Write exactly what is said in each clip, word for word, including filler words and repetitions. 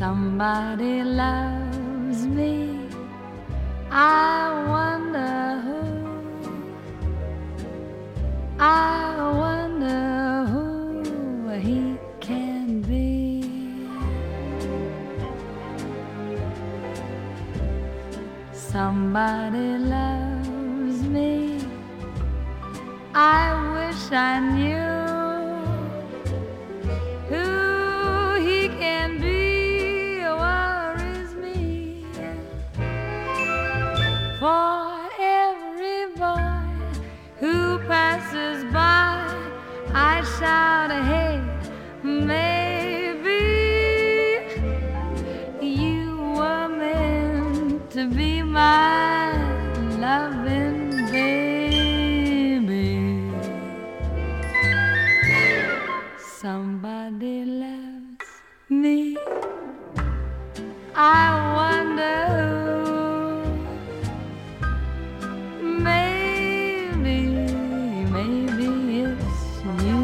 Somebody loves me. I wonder who. I wonder who he can be. Somebody loves me. I wish I knew who he can be. Worries me. For every boy who passes by, I shout, hey, maybe you were meant to be my loving baby. Somebody loves me. I wonder who. Maybe, maybe it's you.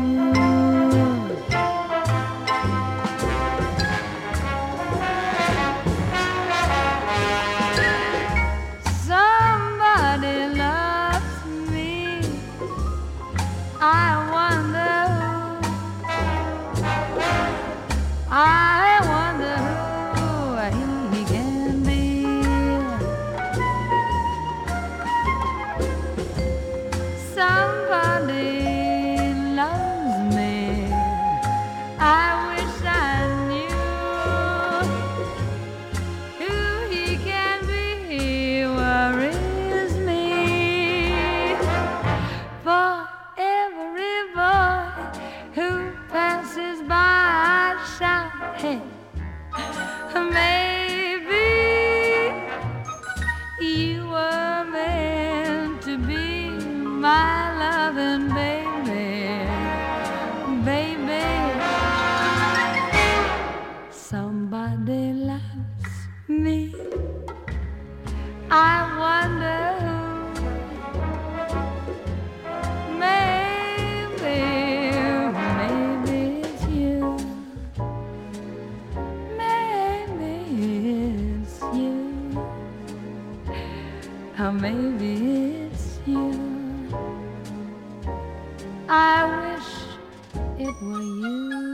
Somebody loves me. I wonder who. I wonder who he can be. Somebody loves me. I wish I knew who he can be. Worries me. For every boy who passes by, I shout, hey, maybe you were meant to be my loving baby, baby. Somebody loves me. I wonder who. Maybe, maybe it's you. Maybe it's you. Or maybe it's you. I wish it were you.